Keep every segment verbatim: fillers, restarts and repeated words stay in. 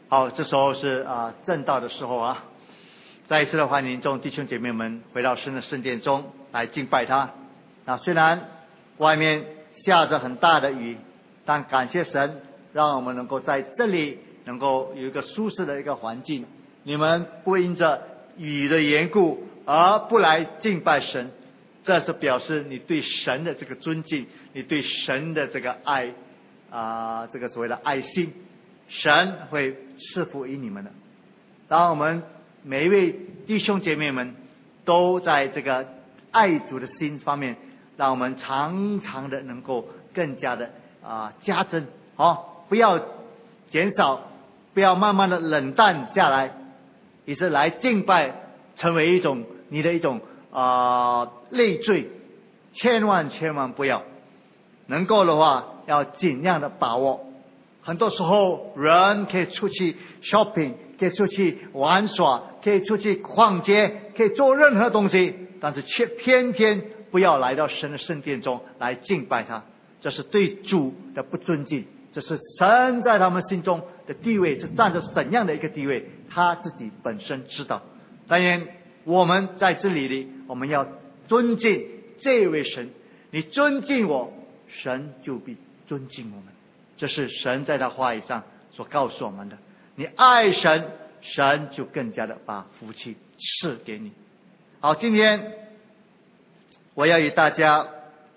好，这时候是啊正道的时候啊，再一次的欢迎众弟兄姐妹们回到神的圣殿中来敬拜他。那虽然外面下着很大的雨，但感谢神，让我们能够在这里能够有一个舒适的一个环境。你们不因着雨的缘故而不来敬拜神，这是表示你对神的这个尊敬，你对神的这个爱啊、呃，这个所谓的爱心，神会赐福于你们的。当我们每一位弟兄姐妹们都在这个爱主的心方面，让我们常常的能够更加的啊、呃、加增，哦，不要减少，不要慢慢的冷淡下来，也是来敬拜成为一种你的一种啊、呃、累赘，千万千万不要。能够的话要尽量的把握。很多时候人可以出去 shopping， 可以出去玩耍，可以出去逛街，可以做任何东西，但是却偏偏不要来到神的圣殿中来敬拜他，这是对主的不尊敬，这是神在他们心中的地位是占着怎样的一个地位，他自己本身知道。当然我们在这里里我们要尊敬这位神，你尊敬我，神就必尊敬我们，这是神在他话语上所告诉我们的。你爱神，神就更加的把福气赐给你。好，今天我要与大家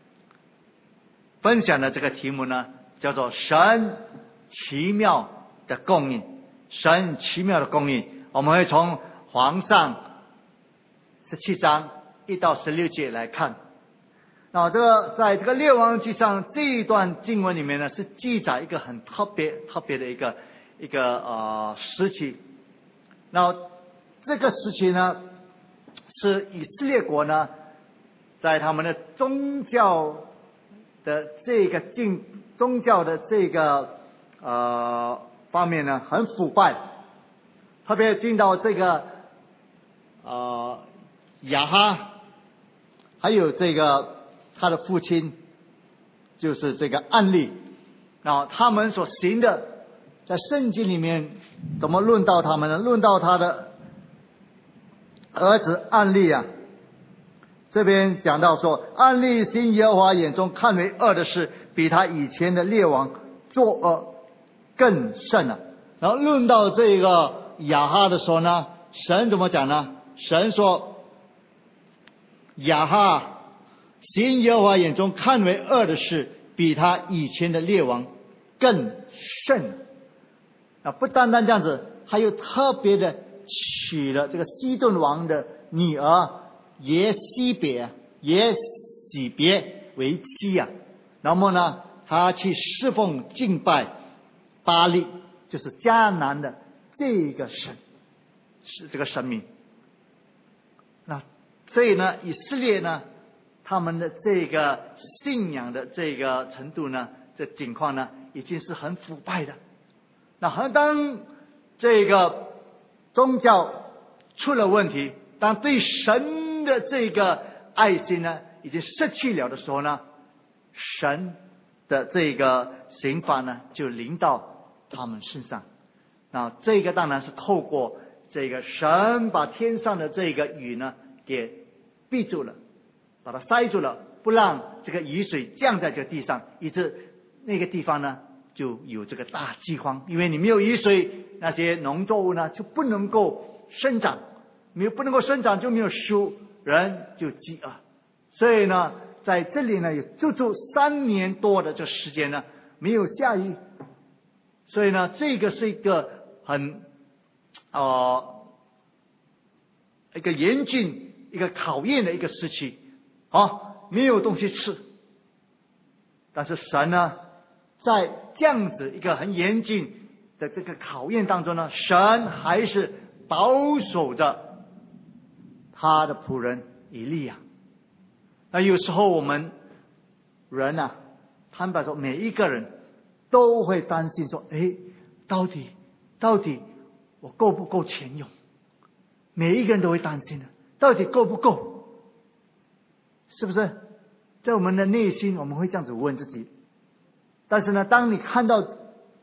分享的这个题目呢，叫做神奇妙的供应。神奇妙的供应，我们会从皇上十七章一到十六节来看。那这个在这个列王记上这一段经文里面呢，是记载一个很特别特别的一个一个呃时期。那这个时期呢，是以色列国呢，在他们的宗教的这个进宗教的这个呃方面呢，很腐败，特别进到这个呃亚哈，还有这个他的父亲就是这个暗利，那他们所行的，在圣经里面怎么论到他们呢？论到他的儿子暗利啊，这边讲到说，暗利行耶和华眼中看为恶的事，比他以前的列王作恶更甚了。然后论到这个亚哈的时候呢，神怎么讲呢？神说亚哈行耶和华眼中看为恶的事，比他以前的列王更甚。啊，不单单这样子，还有特别的娶了这个西顿王的女儿耶西别耶喜别为妻啊。然后呢，他去侍奉敬拜巴力，就是迦南的这个神，是这个神明。那所以呢，以色列呢，他们的这个信仰的这个程度呢，这情况呢，已经是很腐败的。那当这个宗教出了问题，当对神的这个爱心呢，已经失去了的时候呢，神的这个刑罚呢，就临到他们身上。那这个当然是透过这个神把天上的这个雨呢，给闭住了，把它塞住了，不让这个雨水降在这个地上，以致那个地方呢就有这个大饥荒。因为你没有雨水，那些农作物呢就不能够生长，没有不能够生长就没有食物，人就饥饿。所以呢，在这里呢有足足三年多的这时间呢没有下雨，所以呢这个是一个很呃一个严峻一个考验的一个时期啊，没有东西吃。但是神呢，在这样子一个很严峻的这个考验当中呢，神还是保守着他的仆人以利亚。那有时候我们人啊，坦白说，每一个人都会担心说，诶，到底到底我够不够钱用？每一个人都会担心的，到底够不够？是不是？在我们的内心，我们会这样子问自己。但是呢，当你看到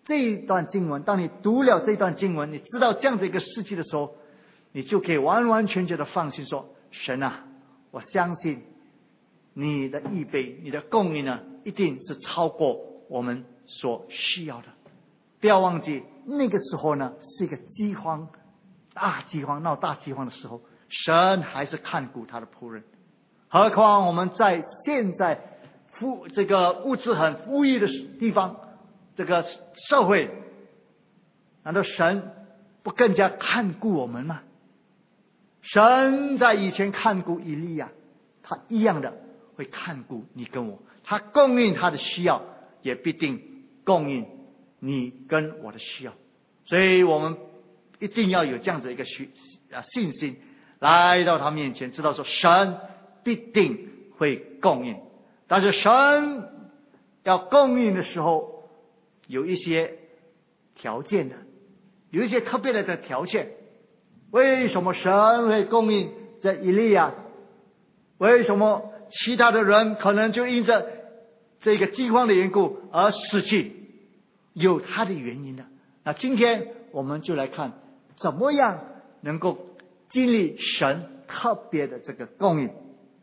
这一段经文，当你读了这段经文，你知道这样的一个事迹的时候，你就可以完完全全的放心说，神啊，我相信你的预备，你的供应呢，一定是超过我们所需要的。不要忘记那个时候呢，是一个饥荒，大饥荒，闹大饥荒的时候，神还是看顾他的仆人。何况我们在现在富这个物质很富裕的地方，这个社会，难道神不更加看顾我们吗？神在以前看顾以利亚，他一样的会看顾你跟我，他供应他的需要，也必定供应你跟我的需要。所以我们一定要有这样子一个信心，来到他面前，知道说神必定会供应。但是神要供应的时候，有一些条件的，有一些特别的条件。为什么神会供应这以利亚？为什么其他的人可能就因着这个饥荒的缘故而死去？有他的原因的。那今天我们就来看，怎么样能够经历神特别的这个供应。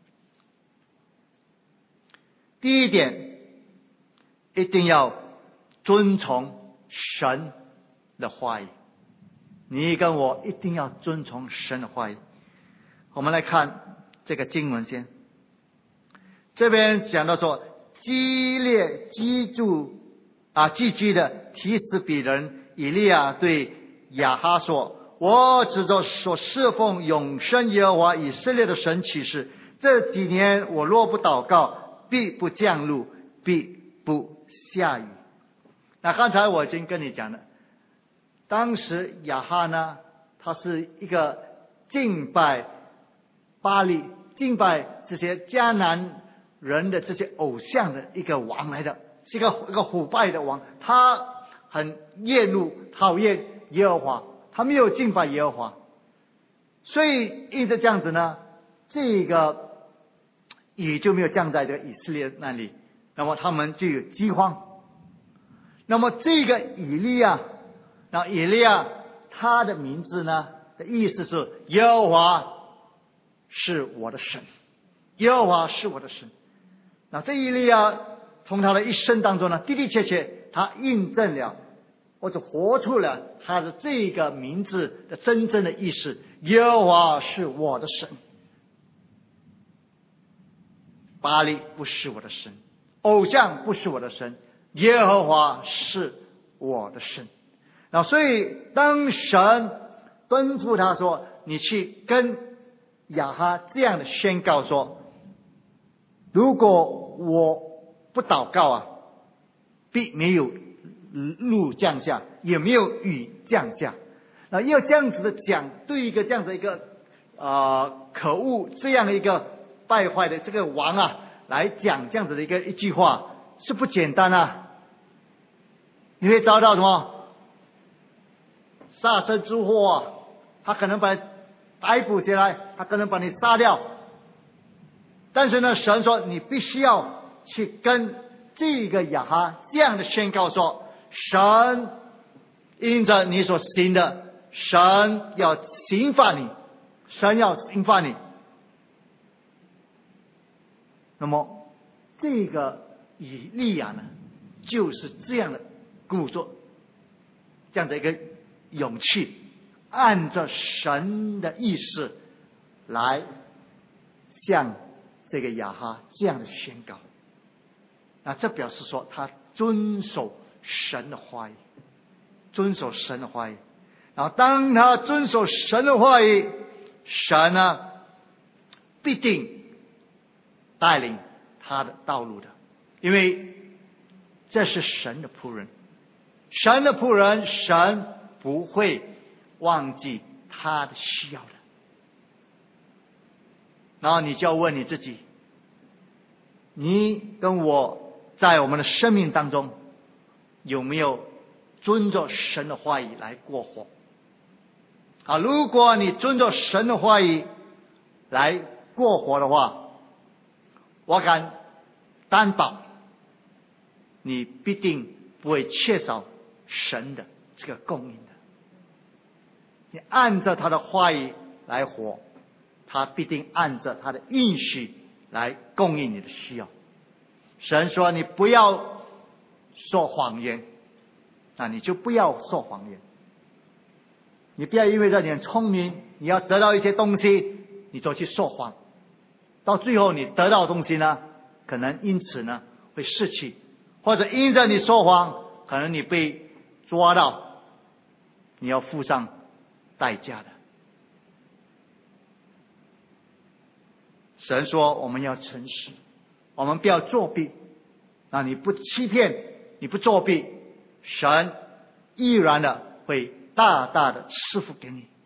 第一点，一定要遵从神的话语。你跟我一定要遵从神的话语。我们来看这个经文先。这边讲到说，基列居住啊寄居的提斯比人以利亚对亚哈说：我指着所侍奉永生耶和华以色列的神起誓，这几年我若不祷告，必不降露，必不下雨。那刚才我已经跟你讲了，当时亚哈呢，他是一个敬拜巴力、敬拜这些迦南人的这些偶像的一个王来的，是一个一个腐败的王。他很厌恶、讨厌耶和华，他没有敬拜耶和华，所以因着这样子呢，这个雨就没有降在这个以色列那里，那么他们就有饥荒。那么这个以利亚，那以利亚他的名字呢的意思是耶和华是我的神，耶和华是我的神。那这以利亚从他的一生当中呢，的的确确他印证了或者活出了他的这个名字的真正的意思，耶和华是我的神。巴力不是我的神，偶像不是我的神，耶和华是我的神。那所以当神吩咐他说，你去跟亚哈这样的宣告说，如果我不祷告啊，必没有露降下，也没有雨降下。那要这样子的讲，对一个这样的一个呃可恶这样的一个败坏的这个王啊来讲这样子的一个一句话，是不简单啊。你会遭到什么杀身之祸啊？他可能把你逮捕起来，他可能把你杀掉。但是呢，神说你必须要去跟这个亚哈这样的宣告说，神因着你所行的，神要刑罚你，神要刑罚你。那么这个以利亚呢，就是这样的鼓作这样的一个勇气，按照神的意思来向这个亚哈这样的宣告。那这表示说他遵守神的话语，遵守神的话语。然后当他遵守神的话语，神呢必定带领他的道路的，因为这是神的仆人，神的仆人，神不会忘记他的需要的。然后你就要问你自己，你跟我在我们的生命当中有没有遵着神的话语来过活？啊，如果你遵着神的话语来过活的话，我敢担保，你必定不会缺少神的这个供应的。你按着他的话语来活，他必定按着他的应许来供应你的需要。神说你不要说谎言，那你就不要说谎言。你不要因为这你很聪明，你要得到一些东西，你就去说谎，到最后你得到的东西呢，可能因此呢会失去，或者因着你说谎，可能你被抓到，你要付上代价的。神说我们要诚实，我们不要作弊。那你不欺骗，你不作弊，神依然的会大大的赐福给你。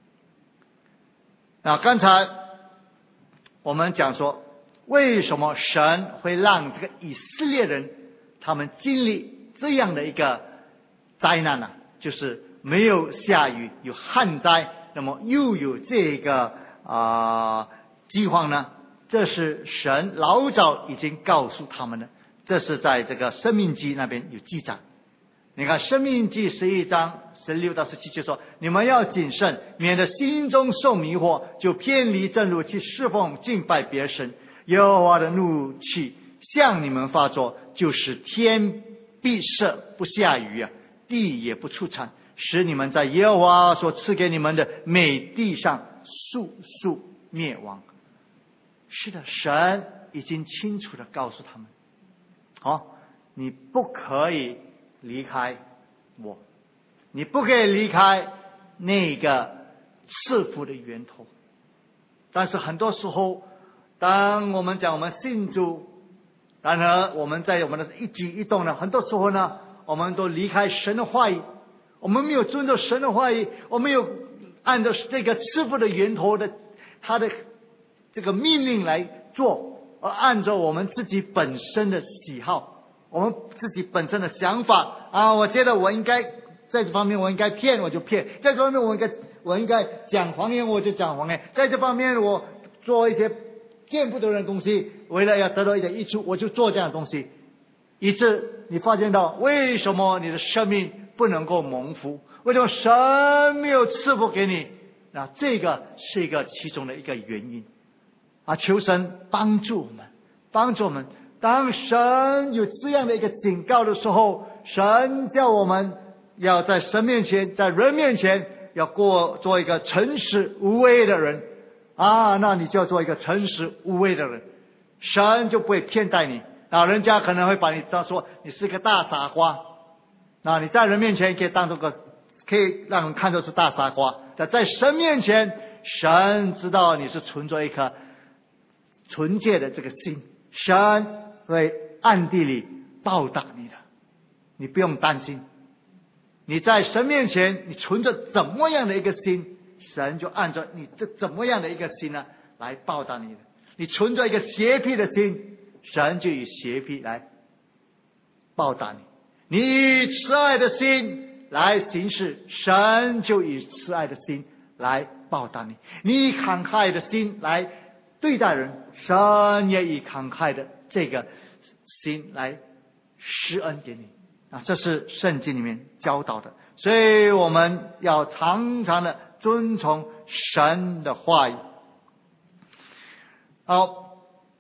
那刚才我们讲说，为什么神会让这个以色列人他们经历这样的一个灾难呢？就是没有下雨，有旱灾，那么又有这个啊饥荒呢？这是神老早已经告诉他们的，这是在这个申命记那边有记载。你看申命记十一章十六到十七节说，你们要谨慎，免得心中受迷惑，就偏离正路去侍奉敬拜别神。耶和华的怒气向你们发作，就是天闭塞不下雨啊，地也不出产，使你们在耶和华所赐给你们的美地上速速灭亡。是的，神已经清楚地告诉他们，好、哦，你不可以离开我，你不可以离开那个赐福的源头。但是很多时候，当我们讲我们信主，然而我们在我们的一举一动呢，很多时候呢，我们都离开神的话语，我们没有遵守神的话语，我们没有按照这个赐福的源头的他的这个命令来做，而按照我们自己本身的喜好，我们自己本身的想法啊，我觉得我应该在这方面我应该骗我就骗，在这方面我应该我应该讲谎言我就讲谎言，在这方面我做一些见不得人的东西，为了要得到一点益处我就做这样的东西，以致你发现到为什么你的生命不能够蒙福，为什么神没有赐福给你，那这个是一个其中的一个原因啊！求神帮助我们，帮助我们。当神有这样的一个警告的时候，神叫我们要在神面前，在人面前要过做一个诚实无畏的人啊！那你就要做一个诚实无畏的人，神就不会骗待你。老人家可能会把你当说你是个大傻瓜，那你在人面前可以当做个，可以让人看作是大傻瓜，但在神面前，神知道你是存着一颗纯洁的这个心，神会暗地里报答你的，你不用担心。你在神面前，你存着怎么样的一个心，神就按照你这怎么样的一个心呢来报答你的。你存着一个邪僻的心，神就以邪僻来报答你。你以慈爱的心来行事，神就以慈爱的心来报答你。你以慷慨的心来对待人，神也以慷慨的这个心来施恩给你啊！这是圣经里面教导的，所以我们要常常的遵从神的话语。好，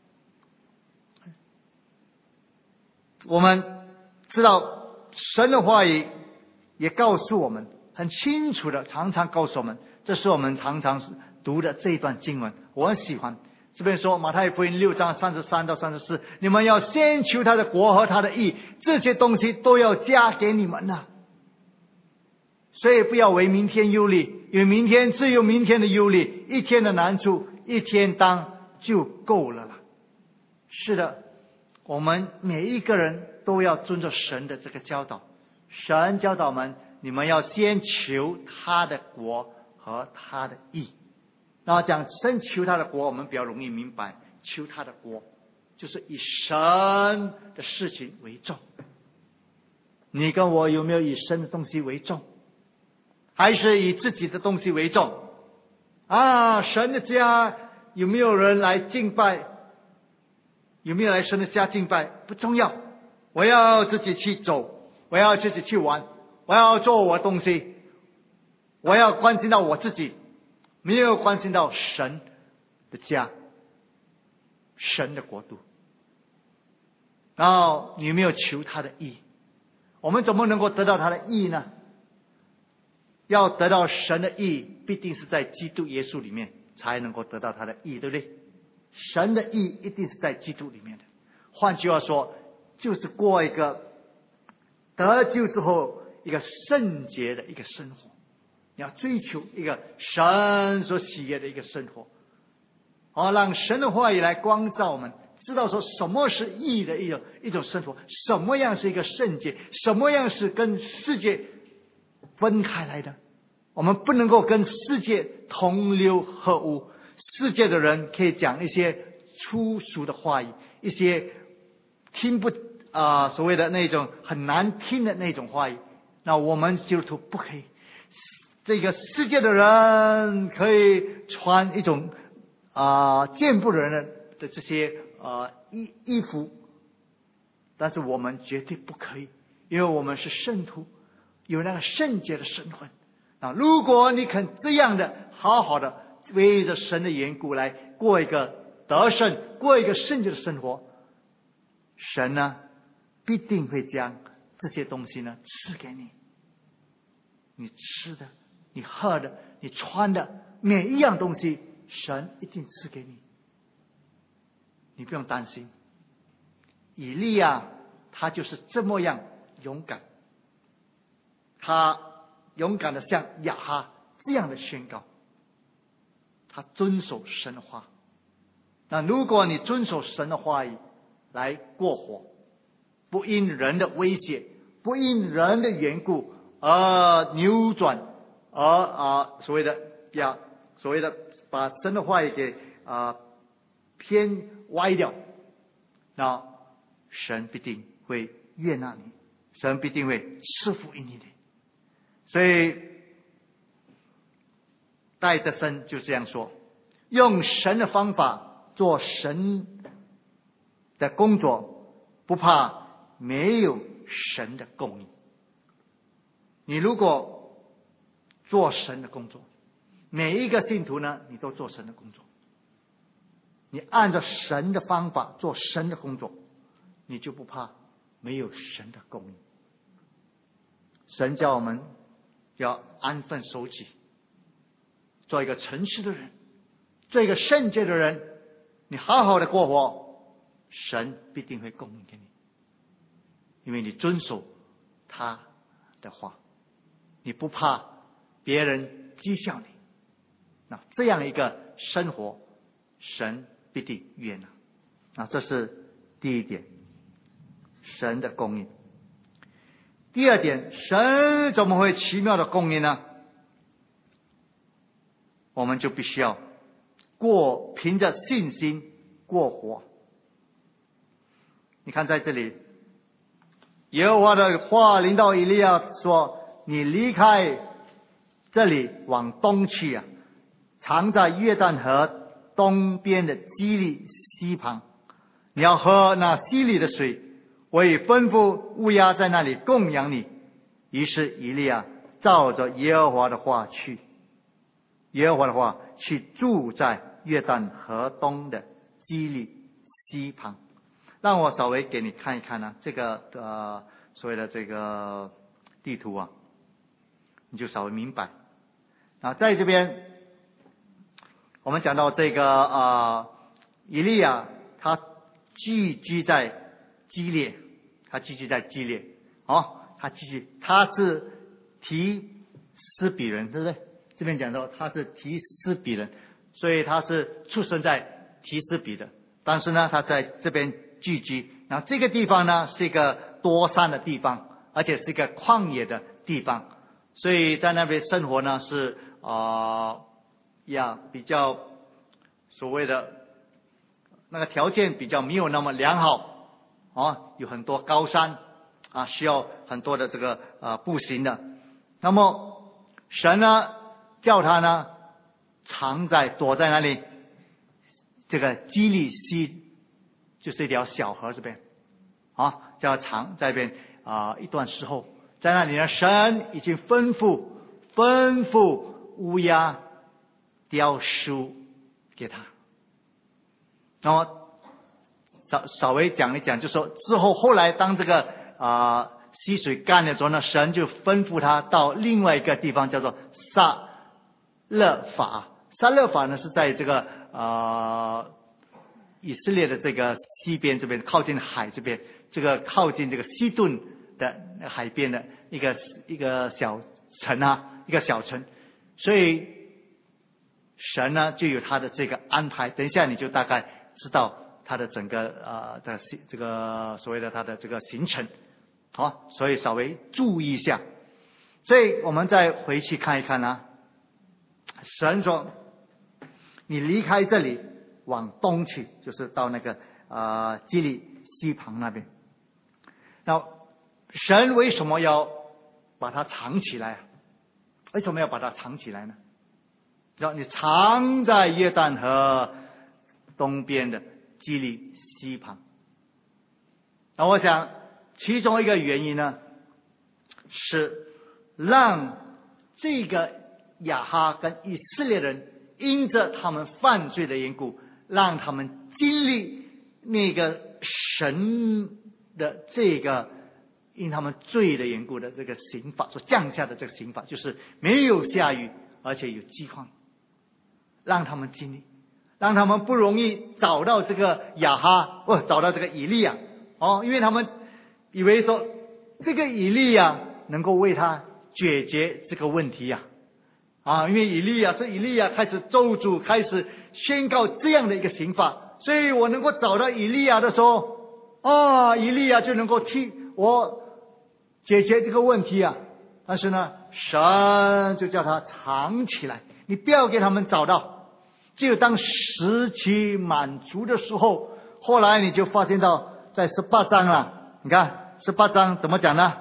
我们知道神的话语也告诉我们，很清楚的常常告诉我们，这是我们常常读的这一段经文，我很喜欢。这边说马太福音六章三十三到三十四，你们要先求他的国和他的义，这些东西都要加给你们了。所以不要为明天忧虑，因为明天只有明天的忧虑，一天的难处一天当就够了啦。是的，我们每一个人都要遵照神的这个教导。神教导我们，你们要先求他的国和他的义。然后讲先求他的国，我们比较容易明白，求他的国就是以神的事情为重。你跟我有没有以神的东西为重，还是以自己的东西为重啊？神的家有没有人来敬拜，有没有来神的家敬拜不重要，我要自己去走，我要自己去玩， 我要做我的东西，我要关心到我自己，没有关心到神的家，神的国度。然后你没有求他的义，我们怎么能够得到他的义呢？要得到神的义，必定是在基督耶稣里面才能够得到他的义，对不对？神的义一定是在基督里面的。换句话说，就是过一个得救之后一个圣洁的一个生活，你要追求一个神所喜悦的一个生活，好让神的话语来光照我们，知道说什么是义的一种一种生活，什么样是一个圣洁，什么样是跟世界分开来的。我们不能够跟世界同流合污，世界的人可以讲一些粗俗的话语，一些听不啊、呃、所谓的那种很难听的那种话语，那我们基督徒不可以。这个世界的人可以穿一种啊、呃、见不得人的这些呃衣衣服，但是我们绝对不可以，因为我们是圣徒，有那个圣洁的身份。啊，如果你肯这样的好好的为着神的缘故来过一个得胜，过一个圣洁的生活，神呢必定会将这些东西呢赐给你。你吃的，你喝的，你穿的，每一样东西，神一定赐给你。你不用担心。以利亚他就是这么样勇敢，他勇敢的像亚哈这样的宣告，他遵守神的话。那如果你遵守神的话语来过活，不因人的威胁，不因人的缘故而扭转，而啊所谓的呀所谓的把神的话语给啊偏歪掉，那神必定会悦纳你，神必定会赐福于你的。所以戴德森就这样说，用神的方法做神的工作，不怕没有神的供应。你如果做神的工作，每一个信徒呢，你都做神的工作，你按照神的方法做神的工作，你就不怕没有神的供应。神叫我们要安分守己，做一个诚实的人，做一个圣洁的人，你好好的过活，神必定会供应给你，因为你遵守他的话，你不怕别人讥笑你，那这样一个生活，神必定悦纳。那这是第一点，神的供应。第二点，神怎么会奇妙的供应呢？我们就必须要过凭着信心过活。你看在这里，耶和华的话临到以利亚说，你离开这里往东去啊，藏在约旦河东边的基利溪旁，你要喝那溪里的水，我已吩咐乌鸦在那里供养你。于是以利亚照着耶和华的话去，耶和华的话去住在约旦河东的基利溪旁。让我稍微给你看一看呢、啊，这个呃所谓的这个地图啊，你就稍微明白。啊，在这边我们讲到这个呃以利亚他聚居在基列，他聚居在基列，哦，他聚居，他是提斯比人，对不对？这边讲到他是提斯比人，所以他是出生在提斯比的，但是呢，他在这边聚居。然后这个地方呢是一个多山的地方，而且是一个旷野的地方，所以在那边生活呢是啊、呃、呀比较所谓的那个条件比较没有那么良好啊，有很多高山啊，需要很多的这个呃步行的。那么神呢叫他呢藏在躲在那里，这个基利溪就是一条小河这边啊，叫他藏在这边啊、呃、一段时候， 在那里呢，神已经吩咐吩咐乌鸦雕书给他。那么稍稍微讲一讲，就说之后后来当这个啊、呃、溪水干了之后呢，神就吩咐他到另外一个地方，叫做撒勒法。撒勒法呢是在这个啊、呃、以色列的这个西边这边，靠近海这边，这个靠近这个西顿的海边的一个一个小城啊，一个小城。所以神呢就有他的这个安排，等一下你就大概知道他的整个呃的这个所谓的他的这个行程。好，所以稍微注意一下。所以我们再回去看一看啊，神说你离开这里往东去，就是到那个呃基利西旁那边。那神为什么要把它藏起来啊？为什么要把它藏起来呢？让你藏在约旦河东边的基利西旁。那我想其中一个原因呢，是让这个亚哈跟以色列人因着他们犯罪的缘故，让他们经历那个神的这个因他们罪的缘故的这个刑罚所降下的这个刑罚，就是没有下雨，而且有饥荒，让他们经历，让他们不容易找到这个亚哈，不找到这个以利亚哦，因为他们以为说这个以利亚能够为他解决这个问题呀、啊，啊，因为以利亚是以利亚开始咒诅，开始宣告这样的一个刑罚，所以我能够找到以利亚的时候，啊，以利亚就能够替我解决这个问题啊。但是呢，神就叫他藏起来，你不要给他们找到。只有当时期满足的时候，后来你就发现到在十八章了，你看十八章怎么讲呢？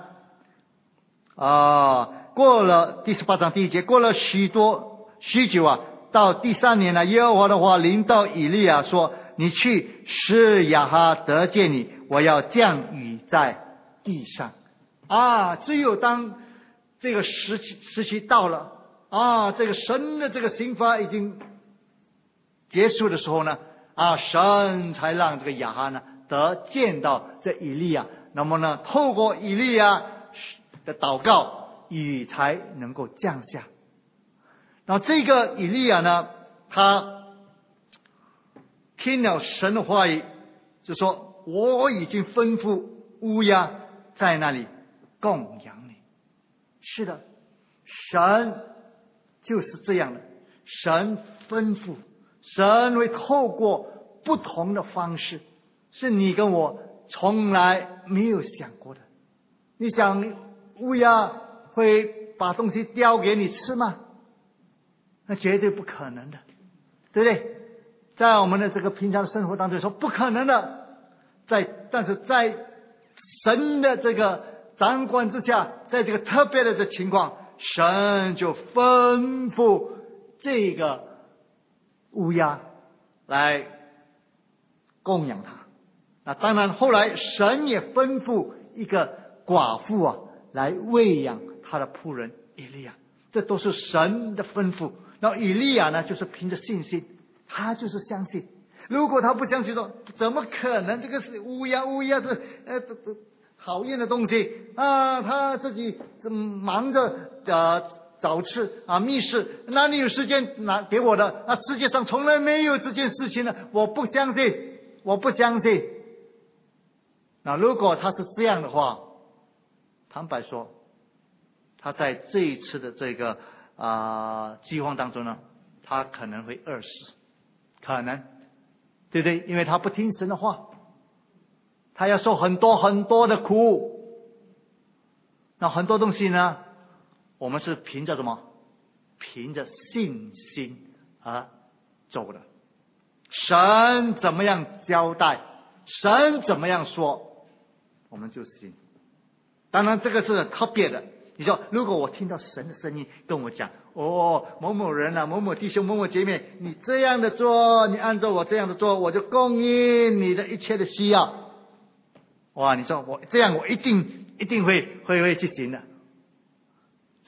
啊，过了第十八章第一节，过了许多许久啊，到第三年呢，耶和华的话临到以利亚说：“你去使亚哈得见你，我要降雨在地上。”啊，只有当这个时期时期到了啊，这个神的这个刑罚已经结束的时候呢，啊，神才让这个亚哈呢得见到这以利亚。那么呢，透过以利亚的祷告，雨才能够降下。然后这个以利亚呢，他听了神的话语，就说：“我已经吩咐乌鸦在那里供养你。”是的，神就是这样的，神吩咐，神会透过不同的方式，是你跟我从来没有想过的。你想乌鸦会把东西叼给你吃吗？那绝对不可能的，对不对？在我们的这个平常生活当中说不可能的，在但是在神的这个掌管之下，在这个特别的这情况，神就吩咐这个乌鸦来供养他。那当然后来神也吩咐一个寡妇啊来喂养他的仆人以利亚，这都是神的吩咐。然后以利亚呢，就是凭着信心，他就是相信。如果他不相信说，怎么可能？这个是乌鸦，乌鸦是呃讨厌的东西啊，他自己忙着呃找吃啊觅食，哪里有时间拿给我的？啊，世界上从来没有这件事情呢，我不相信，我不相信。那如果他是这样的话，坦白说，他在这一次的这个啊、呃、饥荒当中呢，他可能会饿死，可能，对不对？因为他不听神的话，他要受很多很多的苦。那很多东西呢，我们是凭着什么？凭着信心而走的。神怎么样交代，神怎么样说，我们就信。当然这个是特别的。你说如果我听到神的声音跟我讲，哦，某某人啊，某某弟兄，某某姐妹，你这样的做，你按照我这样的做，我就供应你的一切的需要。哇，你说我这样，我一定一定会会会去行的。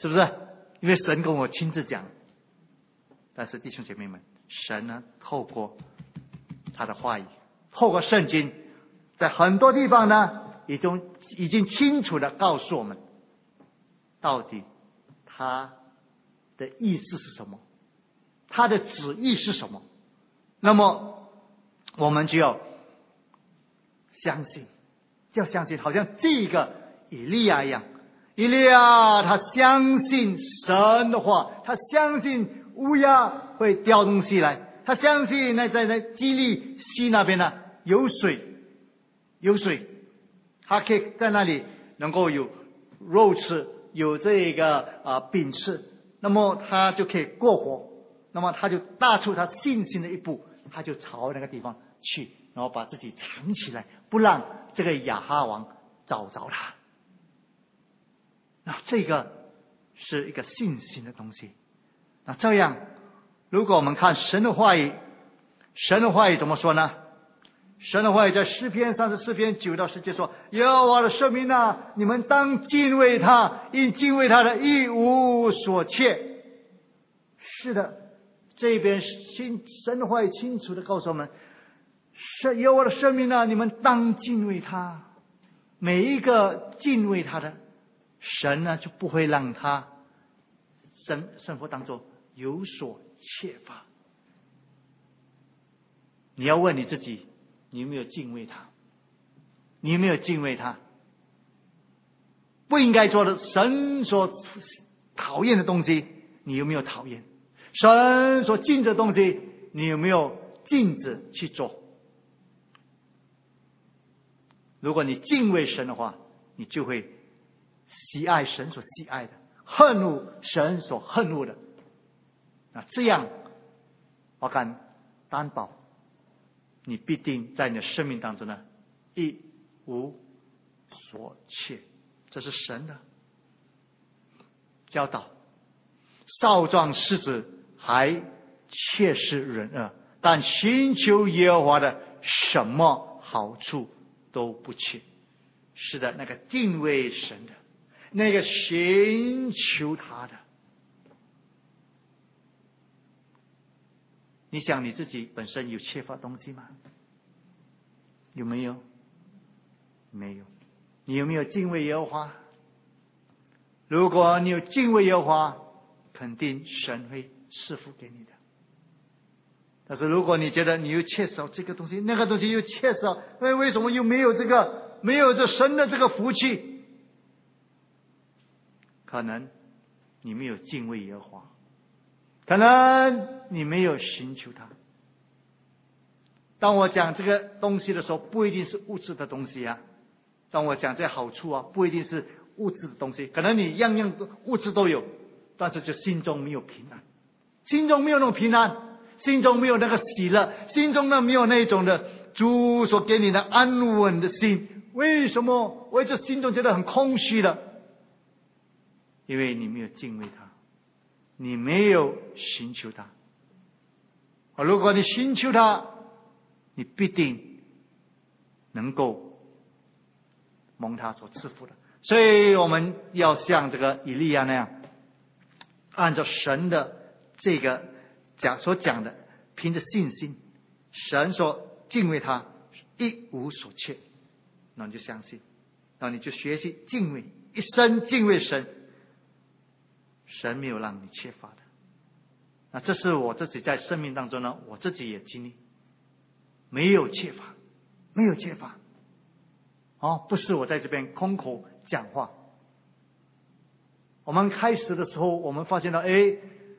是不是？因为神跟我亲自讲。但是弟兄姐妹们，神呢透过他的话语，透过圣经，在很多地方呢已经已经清楚的告诉我们，到底他的意思是什么，他的旨意是什么。那么我们就要相信，就要相信，好像这个以利亚一样，以利亚他相信神的话，他相信乌鸦会叼东西来，他相信那在那基利西那边呢有水，有水，他可以在那里能够有肉吃，有这个啊、呃、饼吃，那么他就可以过活。那么他就踏出他信心的一步，他就朝那个地方去，然后把自己藏起来，不让这个亚哈王找着他。那这个是一个信心的东西。那这样，如果我们看神的话语，神的话语怎么说呢？神的话语在诗篇三十四篇九到十节说：耶和华的圣民啊，你们当敬畏他，因敬畏他的一无所缺。是的，这边新神的话语清楚的告诉我们，是耶和华的圣民啊，你们当敬畏他。每一个敬畏他的神呢，就不会让他生生活当中有所缺乏。你要问你自己，你有没有敬畏他？你有没有敬畏他？不应该做的神所讨厌的东西，你有没有讨厌？神所禁止的东西，你有没有禁止去做？如果你敬畏神的话，你就会喜爱神所喜爱的，恨恶神所恨恶的。那这样，我敢担保，你必定在你的生命当中呢，一无所缺。这是神的教导。少壮狮子还切实忍恶，但寻求耶和华的，什么好处都不缺。是的，那个敬畏神的，那个寻求他的。你想你自己本身有缺乏东西吗？有没有？没有。你有没有敬畏耶和华？如果你有敬畏耶和华，肯定神会赐福给你的。但是如果你觉得你又缺少这个东西，那个东西又缺少，那为什么又没有这个，没有这神的这个福气？可能你没有敬畏耶和华，可能你没有寻求他。当我讲这个东西的时候，不一定是物质的东西啊。当我讲这好处啊，不一定是物质的东西，可能你样样物质都有，但是就心中没有平安，心中没有那种平安，心中没有那个喜乐，心中呢没有那种的主所给你的安稳的心。为什么我这心中觉得很空虚的？因为你没有敬畏他，你没有寻求他。如果你寻求他，你必定能够蒙他所赐福的。所以我们要像这个以利亚那样，按照神的这个讲所讲的，凭着信心，神所敬畏他一无所缺，那你就相信，然后你就学习敬畏，一生敬畏神，神没有让你缺乏的。那这是我自己在生命当中呢，我自己也经历，没有缺乏，没有缺乏。哦，不是我在这边空口讲话。我们开始的时候，我们发现到，哎，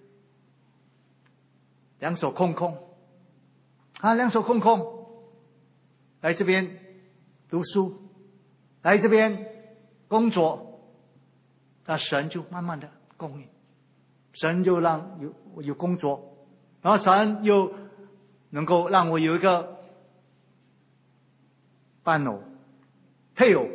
两手空空，啊，两手空空，来这边读书，来这边工作，那神就慢慢的供应，神就让有有工作，然后神又能够让我有一个伴偶。配偶，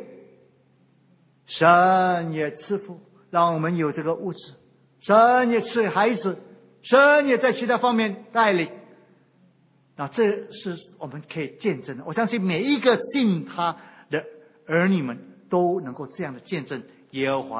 神也赐福，让我们有这个物质，神也赐孩子，神也在其他方面带领。那这是我们可以见证的。我相信每一个信他的儿女们都能够这样的见证耶和华的这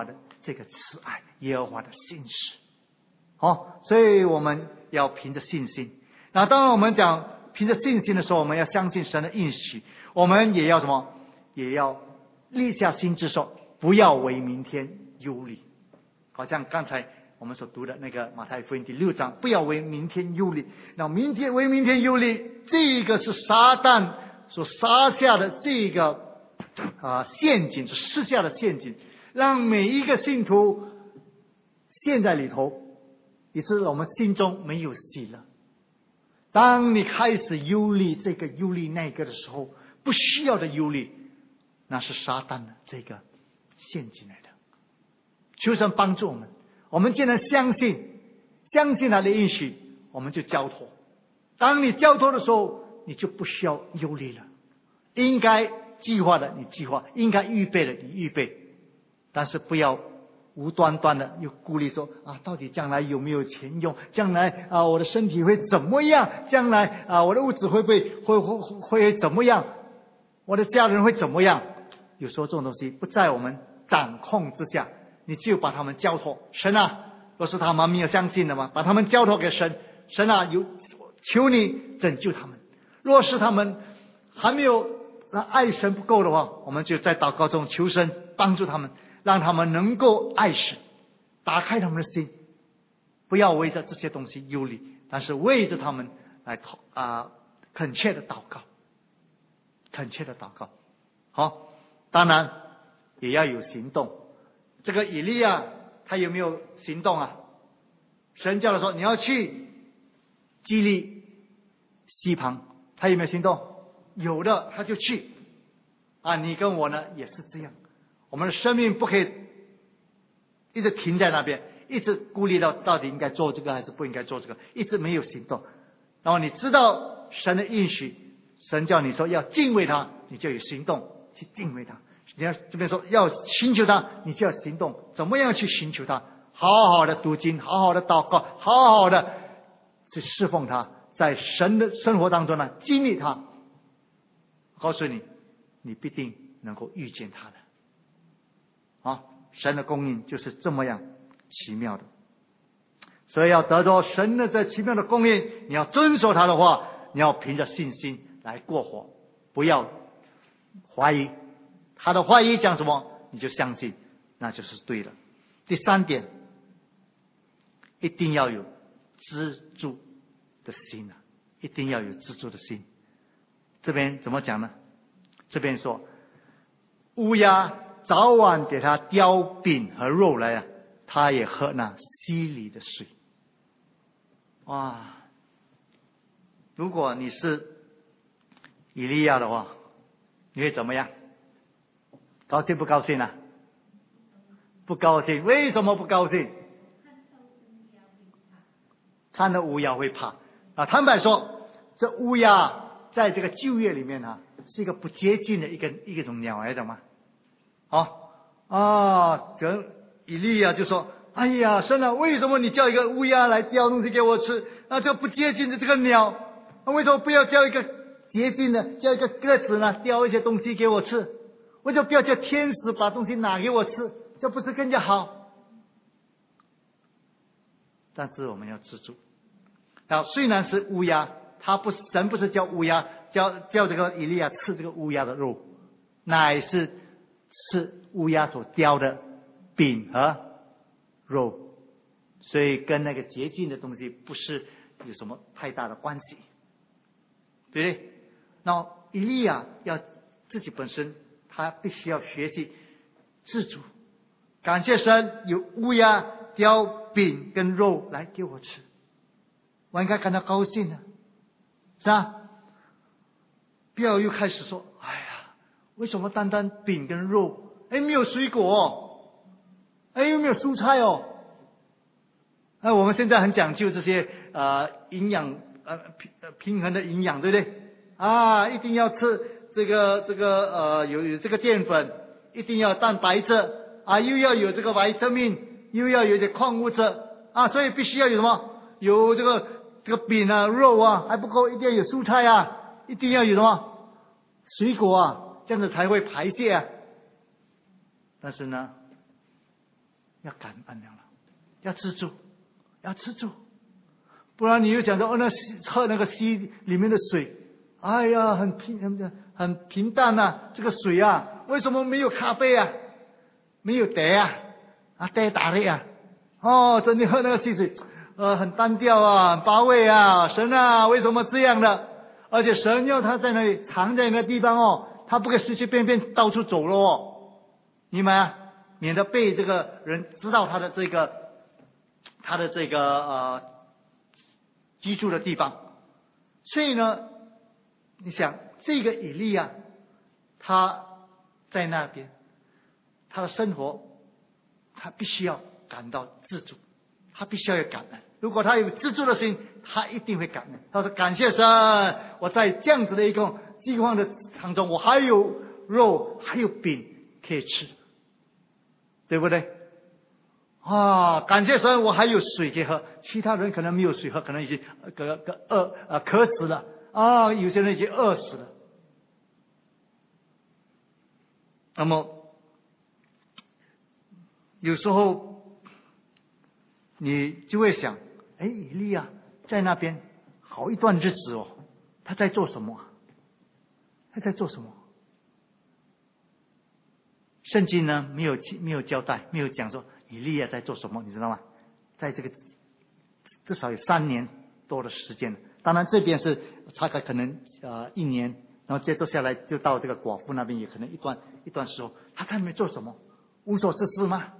这个慈爱，耶和华的信实。好，所以我们要凭着信心。那当然我们讲凭着信心的时候，我们要相信神的应许，我们也要什么？也要立下心志说，不要为明天忧虑。好像刚才我们所读的那个马太福音第六章，不要为明天忧虑。那明天为明天忧虑，这个是撒旦所撒下的这个啊陷阱，是施下的陷阱，让每一个信徒陷在里头，以致我们心中没有喜乐。当你开始忧虑这个忧虑那个的时候，不需要的忧虑，那是撒旦的这个陷阱来的。求神帮助我们，我们既然相信相信他的应许，我们就交托。当你交托的时候，你就不需要忧虑了。应该计划的你计划，应该预备的你预备，但是不要无端端的又顾虑说啊，到底将来有没有钱用？将来啊，我的身体会怎么样？将来啊，我的物质会不会会会会怎么样？我的家人会怎么样？有时候这种东西不在我们掌控之下，你就把他们交托神啊。若是他们没有相信的嘛，把他们交托给神。神啊，有求你拯救他们。若是他们还没有爱神不够的话，我们就在祷告中求神帮助他们，让他们能够爱神，打开他们的心，不要为着这些东西忧虑，但是为着他们来啊、呃、恳切的祷告，恳切的祷告。好，当然也要有行动。这个以利亚他有没有行动啊？神叫他说你要去基利西旁，他有没有行动？有的，他就去啊。你跟我呢也是这样，我们的生命不可以一直停在那边，一直顾虑到到底应该做这个还是不应该做这个，一直没有行动。然后你知道神的应许，神叫你说要敬畏他，你就有行动去敬畏他。你要这边说要寻求他，你就要行动。怎么样去寻求他？好好的读经，好好的祷告，好好的去侍奉他，在神的生活当中呢经历他。告诉你，你必定能够遇见他的。啊，神的供应就是这么样奇妙的。所以要得着神的这奇妙的供应，你要遵守他的话，你要凭着信心来过活，不要怀疑。他的话语讲什么，你就相信，那就是对的。第三点，一定要有知足的心啊，一定要有知足的心。这边怎么讲呢？这边说，乌鸦早晚给他叼饼和肉来啊，他也喝那溪里的水。哇！如果你是以利亚的话，你会怎么样？高兴不高兴啊？不高兴。为什么不高兴？看到乌鸦会怕啊！坦白说，这乌鸦在这个旧约里面啊，是一个不洁净的一个一种鸟来的嘛。好啊，跟以利亚就说：“哎呀，神啊，为什么你叫一个乌鸦来叼东西给我吃？那这不洁净的这个鸟，那为什么不要叫一个洁净的，叫一个鸽子呢，叼一些东西给我吃？为什么不要叫天使把东西拿给我吃？这不是更加好？”但是我们要知足。然后虽然是乌鸦，他不神不是叫乌鸦，叫叫这个以利亚吃这个乌鸦的肉，乃是吃乌鸦所叼的饼和肉，所以跟那个洁净的东西不是有什么太大的关系，对不对？那以利亚要自己本身，他必须要学习自主，感谢神有乌鸦叼饼跟肉来给我吃，我应该感到高兴的，是吧？不要又开始说，哎呀，为什么单单饼跟肉？哎，没有水果哦，哎，又没有蔬菜哦。哎，我们现在很讲究这些呃营养呃平平衡的营养，对不对？啊，一定要吃这个这个呃有有这个淀粉，一定要蛋白质啊，又要有这个维他命，又要有点矿物质啊，所以必须要有什么？有这个这个饼啊、肉啊，还不够，一定要有蔬菜啊，一定要有什么？水果啊，这样子才会排泄啊。但是呢， 要感恩了，要知足，要知足，不然你又想说哦，那喝那个溪里面的水，哎呀，很平很很平淡啊，这个水啊，为什么没有咖啡啊，没有茶啊，啊茶打的啊，哦，真的喝那个溪水，呃，很单调啊，很乏味啊，神啊，为什么这样的？而且神要他在那里藏在那个地方哦，他不可以随随便便到处走了哦，明白啊？免得被这个人知道他的这个他的这个呃居住的地方。所以呢，你想这个以利亚他在那边，他的生活他必须要感到自主，他必须要有感恩。如果他有自助的心，他一定会感恩。他说：“感谢神，我在这样子的一个饥荒的当中，我还有肉，还有饼可以吃，对不对？啊，感谢神，我还有水可以喝。其他人可能没有水喝，可能已经个个饿啊渴死了啊，有些人已经饿死了。那么有时候你就会想。”哎，以利亚在那边好一段日子哦，他在做什么？他在做什么？圣经呢没有没有交代，没有讲说以利亚在做什么，你知道吗？在这个至少有三年多的时间，当然这边是大概可能呃一年，然后接着下来就到这个寡妇那边，也可能一段一段时候，他在那边做什么？无所事事吗？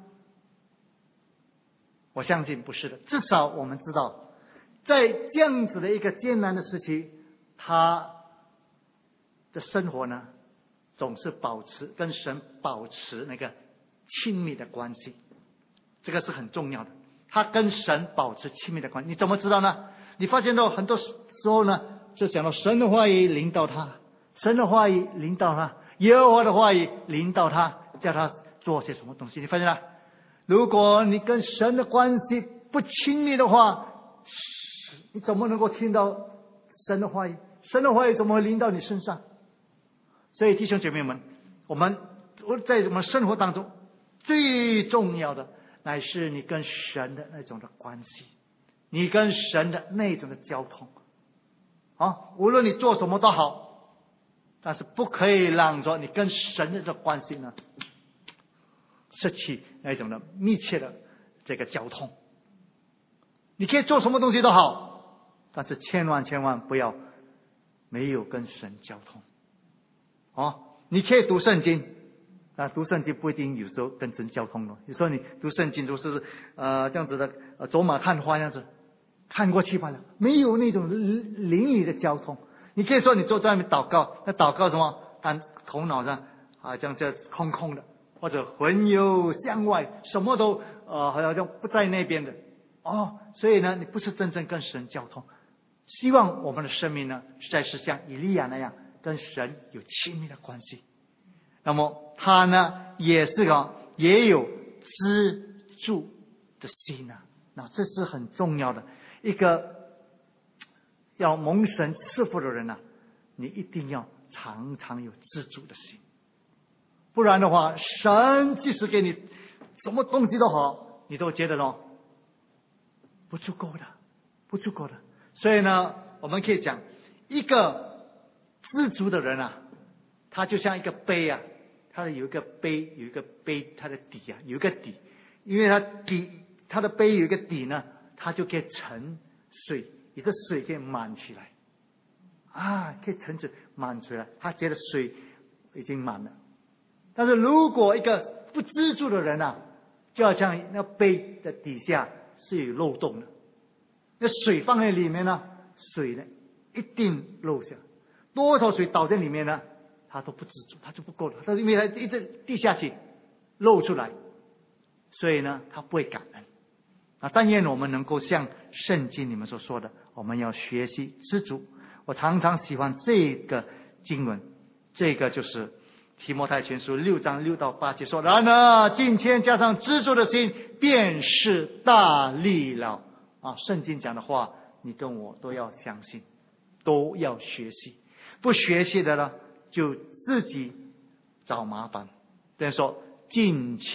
我相信不是的，至少我们知道，在这样子的一个艰难的时期，他的生活呢，总是保持跟神保持那个亲密的关系，这个是很重要的。他跟神保持亲密的关系，你怎么知道呢？你发现到很多时候呢，就讲到神的话语领导他，神的话语领导他，耶和华的话语领导他，叫他做些什么东西，你发现了？如果你跟神的关系不亲密的话，你怎么能够听到神的话语？神的话语怎么会临到你身上？所以弟兄姐妹们，我们在我们生活当中最重要的乃是你跟神的那种的关系，你跟神的那种的交通啊，无论你做什么都好，但是不可以让说你跟神的这关系呢失去那种的密切的这个交通。你可以做什么东西都好，但是千万千万不要没有跟神交通哦。你可以读圣经啊，读圣经不一定有时候跟神交通了。有时候你读圣经都是呃这样子的呃走马看花这样子看过去罢了，没有那种邻里的交通。你可以说你坐在外面祷告，那祷告什么？但头脑上啊这样这空空的，或者魂游向外，什么都呃好像不在那边的哦。所以呢，你不是真正跟神交通。希望我们的生命呢，实在是像以利亚那样，跟神有亲密的关系。那么他呢，也是个也有知足的心啊。那这是很重要的一个，要蒙神赐福的人啊，你一定要常常有知足的心。不然的话，神即使给你什么东西都好，你都觉得咯不足够的，不足够的。所以呢，我们可以讲，一个知足的人啊，他就像一个杯啊，他有一个杯，有一个杯，它的底啊，有一个底，因为它底，它的杯有一个底呢，它就可以盛水，你的水可以满起来啊，可以盛水满出来，他觉得水已经满了。但是如果一个不知足的人啊，就好像那杯的底下是有漏洞的，那水放在里面呢，水呢一定漏下，多少水倒在里面呢，它都不知足，它就不够了，它因为它一直滴下去漏出来，所以呢它不会感恩啊。但愿我们能够像圣经里面所说的，我们要学习知足。我常常喜欢这个经文，这个就是提摩太前书六章六到八节说：然而敬虔加上知足的心，便是大利了啊！圣经讲的话，你跟我都要相信，都要学习。不学习的呢，就自己找麻烦。等于说敬虔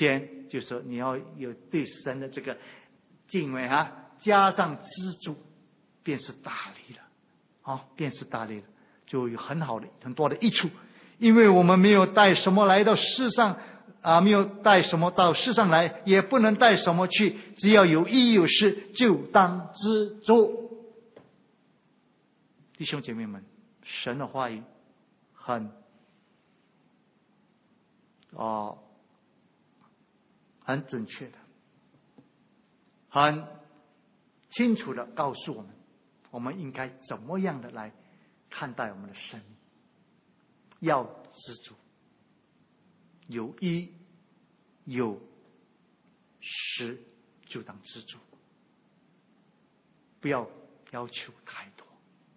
就是说你要有对神的这个敬畏啊，加上知足，便是大利了，啊，便是大利了，就有很好的很多的益处。因为我们没有带什么来到世上啊，没有带什么到世上来，也不能带什么去，只要有益有失，就当知足。弟兄姐妹们，神的话语很哦，很准确的，很清楚的告诉我们，我们应该怎么样的来看待我们的生命。要知足，有益有失就当知足，不要要求太多。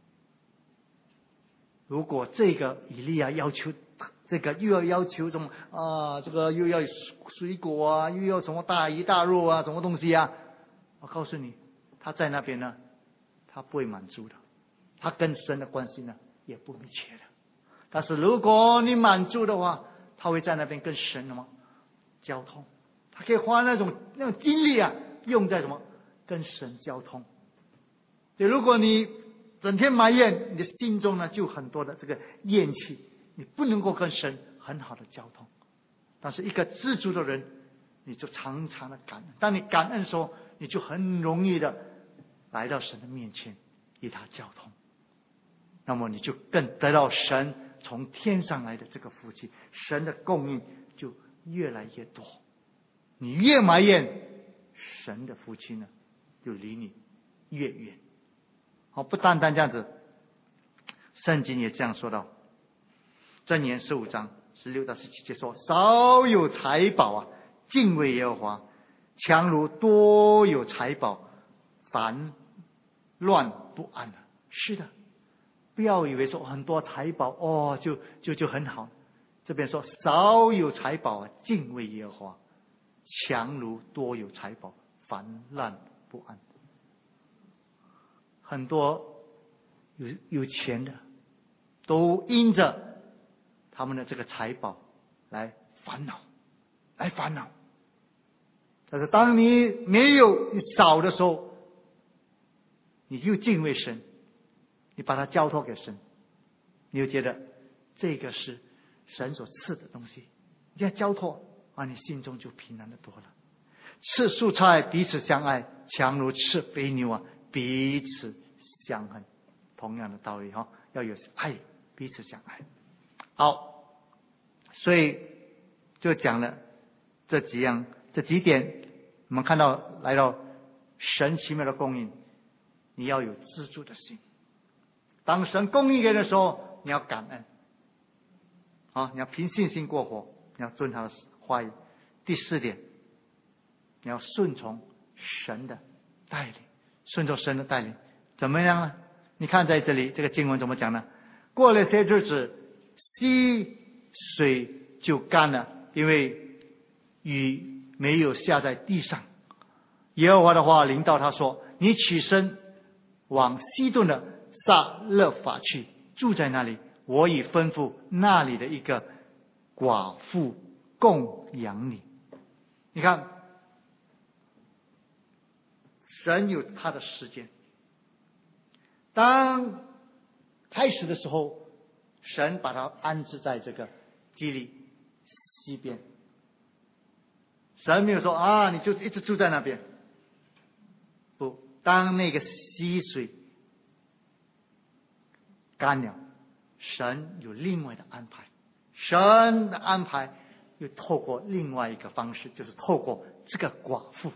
如果这个以利亚要求这个又要要求什么啊，这个又要水果啊，又要什么大鱼大肉啊，什么东西啊，我告诉你，他在那边呢，他不会满足的，他跟神的关系呢也不密切的。但是如果你满足的话，他会在那边跟神什么交通，他可以花那种那种精力啊，用在什么跟神交通。对，如果你整天埋怨，你的心中呢就很多的这个厌弃，你不能够跟神很好的交通。但是一个知足的人，你就常常的感恩。当你感恩的时候，你就很容易的来到神的面前与他交通，那么你就更得到神从天上来的这个福气，神的供应就越来越多。你越埋怨，神的福气呢就离你越远。好，不单单这样子，圣经也这样说到，箴言十五章十六到十七节说：少有财宝啊，敬畏耶和华，强如多有财宝，烦乱不安啊。是的，不要以为说很多财宝哦，就就就很好。这边说少有财宝啊，敬畏耶和华，强如多有财宝，烦乱不安。很多有有钱的，都因着他们的这个财宝来烦恼，来烦恼。但是当你没有你少的时候，你就敬畏神，你把它交托给神，你就觉得这个是神所赐的东西，你要交托啊，你心中就平安的多了。吃蔬菜彼此相爱，强如吃肥牛啊，彼此相恨。同样的道理哈，要有爱，彼此相爱。好，所以就讲了这几样这几点，我们看到来到神奇妙的供应，你要有知足的心。当神供应给的时候，你要感恩啊，你要凭信心过活，你要遵他的话语。第四点，你要顺从神的带领，顺从神的带领怎么样呢？你看在这里这个经文怎么讲呢？过了些日子，溪水就干了，因为雨没有下在地上。耶和华的话临到他说：你起身往西顿的撒勒法去，住在那里，我已吩咐那里的一个寡妇供养你。你看，神有他的时间。当开始的时候，神把他安置在这个基利西边，神没有说啊，你就一直住在那边。不，当那个溪水干了，神有另外的安排，神的安排又透过另外一个方式，就是透过这个寡妇。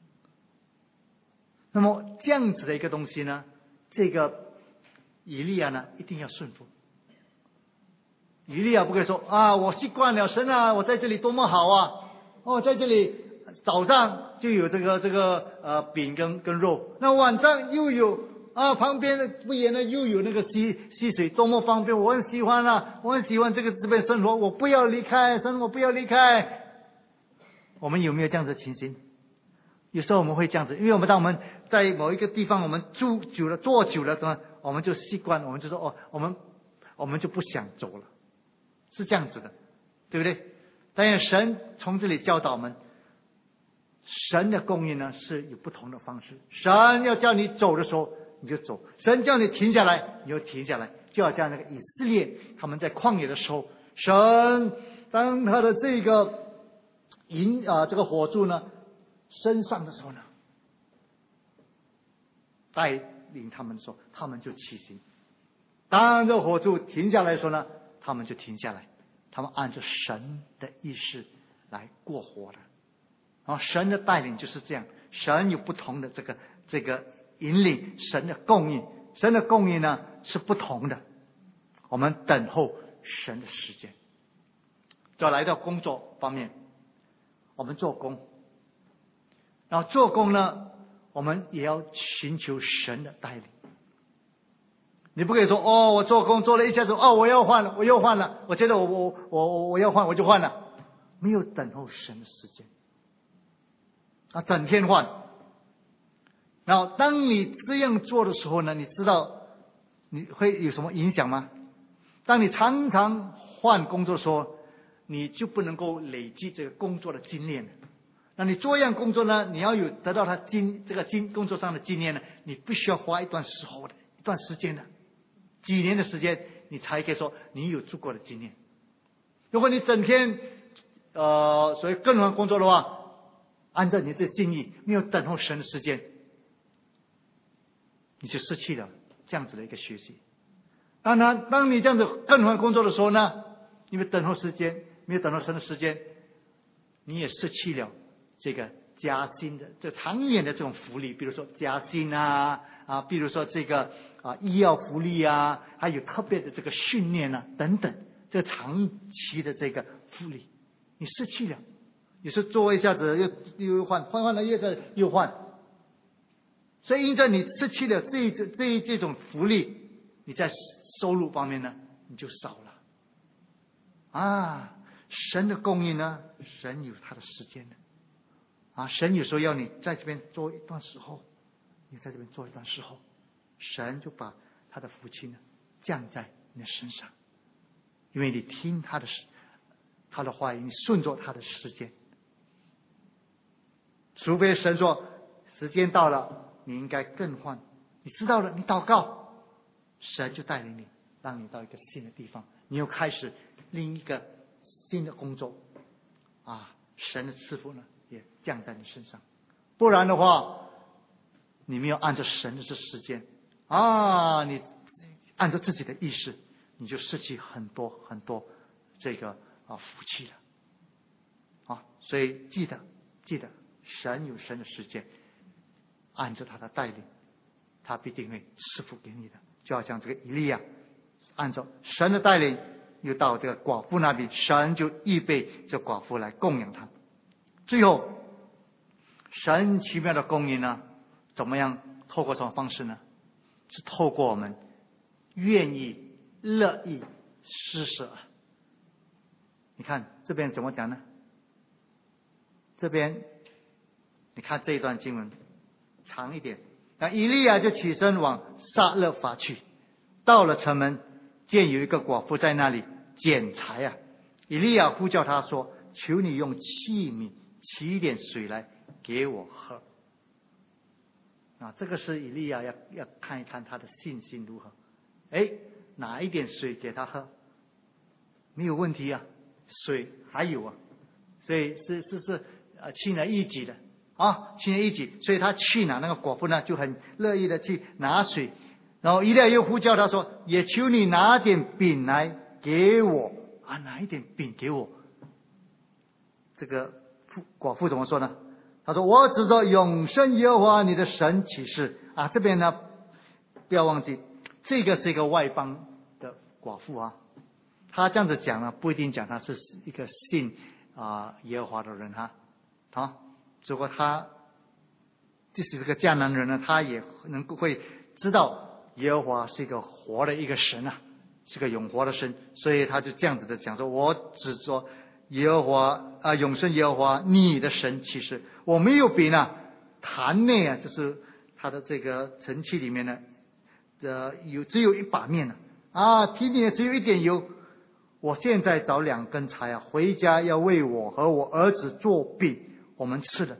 那么这样子的一个东西呢，这个以利亚呢一定要顺服。以利亚不可以说啊，我习惯了，神啊，我在这里多么好啊！哦，在这里早上就有这个这个呃饼跟跟肉，那晚上又有啊旁边的不远呢又有那个溪溪水，多么方便！我很喜欢啊，我很喜欢这个这边生活，我不要离开，神，我不要离开。我们有没有这样子的情形？有时候我们会这样子，因为我们当我们在某一个地方我们住久了坐久了呢，我们就习惯，我们就说哦，我们我们就不想走了，是这样子的，对不对？但是神从这里教导我们， 神的供应呢是有不同的方式。神要叫你走的时候你就走，神叫你停下来你就停下来。就好像那个以色列他们在旷野的时候，神当他的这个银啊这个火柱呢升上的时候呢，带领他们的时候，他们就起行。当这火柱停下来的时候呢，他们就停下来，他们按照神的意识来过活的。然后神的带领就是这样，神有不同的这个这个引领，神的供应，神的供应呢是不同的。我们等候神的时间。再来到工作方面，我们做工，然后做工呢，我们也要寻求神的带领。你不可以说哦，我做工做了一下子，哦，我要换了，我又换了，我觉得我我我我要换，我就换了，没有等候神的时间啊，整天换。然后当你这样做的时候呢，你知道你会有什么影响吗？当你常常换工作的时候，你就不能够累积这个工作的经验。那你做一样工作呢，你要有得到他经这个经工作上的经验呢，你必须要花一段时候的一段时间的。几年的时间，你才可以说你有足够的经验。如果你整天呃，所谓跟人工作的话，按照你这心意，没有等候神的时间，你就失去了这样子的一个学习。当然，当你这样子跟人工作的时候呢，因为等候时间，没有等候神的时间，你也失去了这个加薪的这长远的这种福利，比如说加薪啊啊，比如说这个啊医药福利啊，还有特别的这个训练啊等等，这长期的这个福利，你失去了。有时做一下子又又换，换换了又再又换，所以因着你失去了这这这这种福利，你在收入方面呢你就少了啊。神的供应呢，神有他的时间的啊，神有时候要你在这边做一段时候，你在这边做一段时候，神就把他的福气呢降在你的身上，因为你听他的他的话语，你顺着他的时间。除非神说时间到了，你应该更换，你知道了，你祷告，神就带领你，让你到一个新的地方，你又开始另一个新的工作啊，神的赐福呢也降在你身上。不然的话，你没有按照神的这时间啊，你按照自己的意识，你就失去很多很多这个啊福气了啊。所以记得记得神有神的时间，按照他的带领，他必定会赐福给你的。就好像这个以利亚按照神的带领，又到这个寡妇那里，神就预备这寡妇来供养他。最后神奇妙的供应呢，怎么样透过什么方式呢？是透过我们愿意乐意施舍。你看这边怎么讲呢？这边你看这一段经文长一点，那以利亚就起身往撒勒法去，到了城门，见有一个寡妇在那里捡柴啊。以利亚呼叫他说：求你用器皿取一点水来给我喝。啊，这个是以利亚要要看一看他的信心如何。哎，拿一点水给他喝，没有问题啊，水还有啊，所以是是是呃轻而易举的啊，轻而易举。所以他去拿那个寡妇呢，就很乐意的去拿水。然后以利亚又呼叫他说：也求你拿点饼来给我啊，拿一点饼给我。这个寡妇怎么说呢？他说：我指着永生耶和华你的神起誓啊。这边呢不要忘记，这个是一个外邦的寡妇啊，他这样子讲呢，不一定讲他是一个信啊耶和华的人哈啊。如果他即使是个迦南人呢，他也能够会知道耶和华是一个活的一个神啊，是个永活的神，所以他就这样子的讲说：我指着耶和华啊，永生耶和华你的神起誓，我没有饼呢，坛内啊，就是他的这个盛器里面呢，呃，有只有一把面呢，啊，瓶里只有一点油。我现在找两根柴啊，回家要为我和我儿子做饼，我们吃的。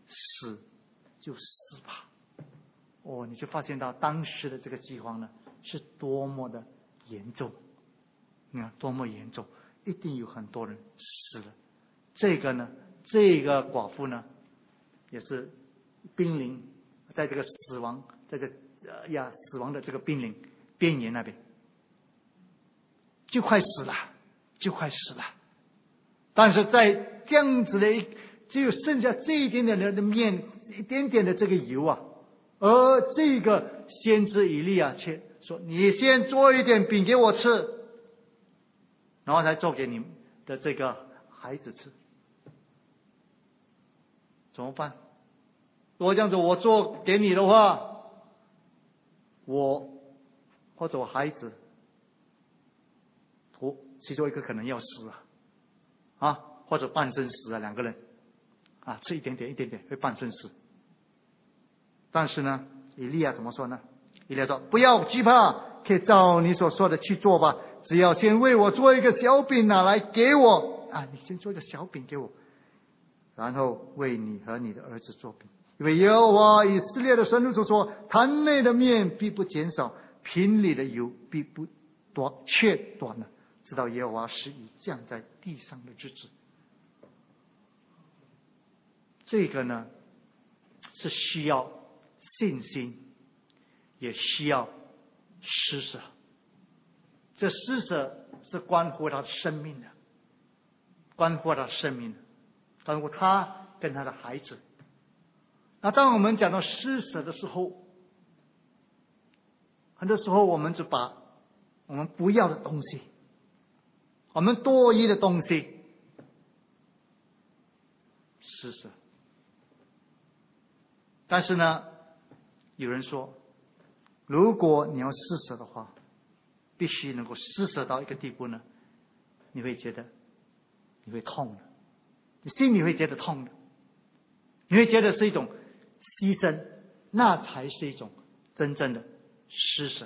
死就死吧。哦，你就发现到当时的这个饥荒呢，是多么的严重，你看多么严重，一定有很多人死了。这个呢，这个寡妇呢，也是濒临在这个死亡，在这呃呀死亡的这个濒临边缘那边，就快死了，就快死了。但是在这样子的一，只有剩下这一点点的面，一点点的这个油啊，而这个先知以利亚却说：“你先做一点饼给我吃，然后才做给你的这个孩子吃。”怎么办？如果这样子我做给你的话，我或者我孩子，我其中一个可能要死啊，啊，或者半身死啊，两个人啊，吃一点点一点点会半身死。但是呢，以利亚怎么说呢？以利亚说：“不要惧怕，可以照你所说的去做吧，只要先为我做一个小饼拿来给我啊，你先做一个小饼给我，然后为你和你的儿子做饼。因为耶和华以色列的神如此说：坛内的面必不减少，瓶里的油必不短却短了，直到耶和华使雨降在地上的日子。”这个呢，是需要信心，也需要施舍。这施舍是关乎他生命的，关乎他生命的，关乎他跟他的孩子。那当我们讲到施舍的时候，很多时候我们只把我们不要的东西，我们多余的东西施舍。但是呢，有人说，如果你要施舍的话，必须能够施舍到一个地步呢，你会觉得你会痛的，你心里会觉得痛的，你会觉得是一种牺牲，那才是一种真正的施舍。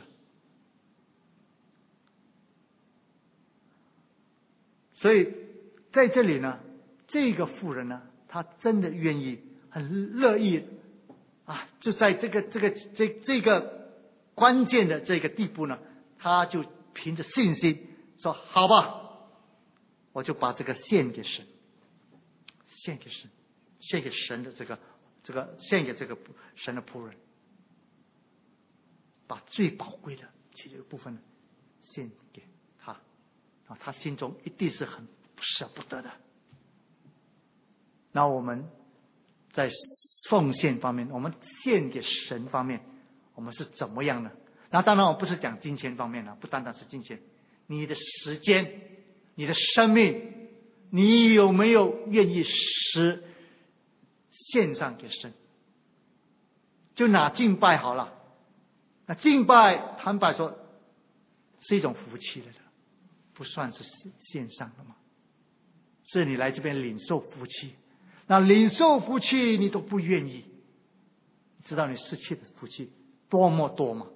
所以在这里呢，这个妇人呢，她真的愿意，很乐意啊，就在这个这个这这个关键的这个地步呢，他就凭着信心说：“好吧，我就把这个献给神，献给神，献给神的这个这个献给这个神的仆人，把最宝贵的其中一部分献给他。”啊，他心中一定是很舍不得的。那我们在奉献方面，我们献给神方面，我们是怎么样呢？那当然我不是讲金钱方面了，不单单是金钱，你的时间，你的生命，你有没有愿意施献上给神？就拿敬拜好了，那敬拜坦白说是一种福气的，不算是献上的吗？是你来这边领受福气，那领受福气你都不愿意，你知道你失去的福气多么多吗？